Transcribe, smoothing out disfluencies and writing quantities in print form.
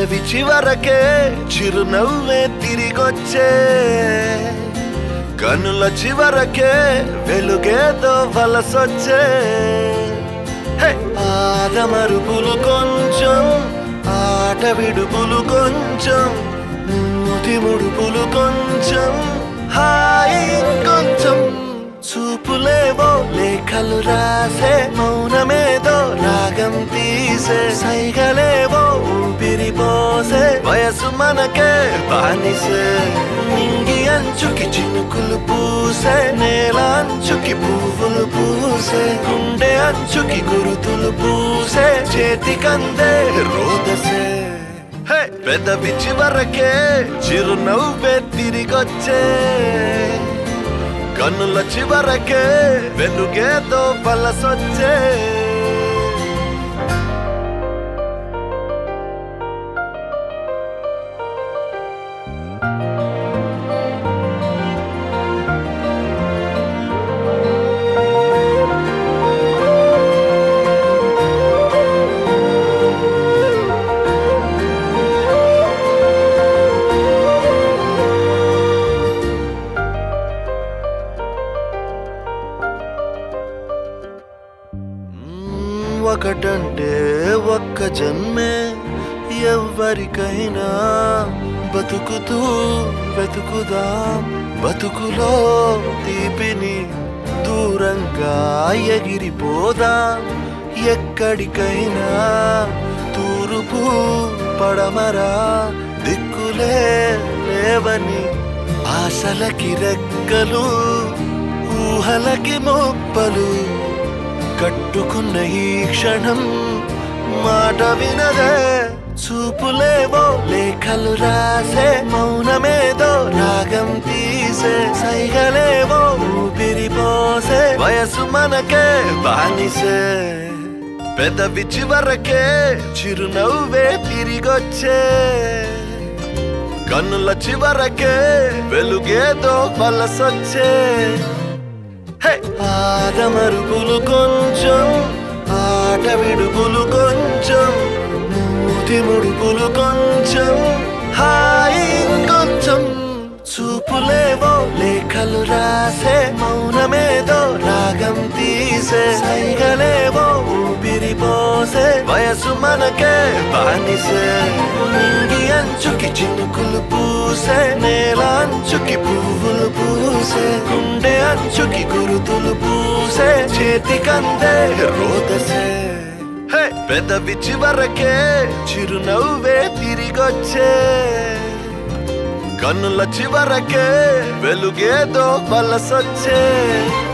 పెదవి చివరకే చిరునవ్వే తిరిగొచ్చే కనుల చివరకే వెలుగేదో వలసొచ్చే ఆదమరుపులు కొంచెం ఆట విడుపులు కొంచెం మూతి ముడుపులు కొంచెం హాయి కొంచెం చూపులేవో లేఖలు రాసే మౌనమేదో రాగం తీసే సైగలేవో ఊపిరి పోసే వయసు మనకే బానిసే నింగి అంచుకి చినుకులు పూసే నేల అంచుకి పువ్వులు పూసే గుండె అంచుకి గురుతులు పూసే చేతికందే రోదసే పెదవి చివరకే చిరునవ్వే తిరిగొచ్చే కన్నుల చివరకే వెలుగేదో వలసొచ్చే ఒకటంటే ఒక్క జన్మే ఎవ్వరికైనా బతుకుతూ వెతుకుదాం బతుకులో తీపిని దూరంగా ఎగిరిపోదాం ఎక్కడికైనా తూర్పు పడమరా దిక్కులే లేవని ఆశలకి రెక్కలు ఊహలకి మొప్పలు కట్టుకున్న ఈ క్షణం మాట వినదే చూపులేవో లేఖలు రాసే మౌనమేదో రాగం తీసే సైగలేవో ఊపిరి పోసే వయసు మనకే బానిసే పెదవి చివరకే చిరునవ్వే తిరిగొచ్చే కన్నుల చివరకే వెలుగేదో వలసొచ్చే ఆదమరుపులు కొంచెం ఆట విడుపులు కొంచెం మూతి ముడుపులు కొంచెం హాయి కొంచెం చూపులేవో లేఖలు రాసే మౌనమేదో రాగం తీసే సైగలేవో ఊపిరి పోసే వయసు మనకే బానిసే నింగి అంచుకి చినుకులు పూసే నేల అంచుకి పువ్వులు పూసే గుండె అంచుకి గురుతులు పూసే చేతికందే రోదసే పెదవి చివరకే చిరునవ్వే తిరిగొచ్చే కన్నుల చివరకే వెలుగేదో వలసొచ్చే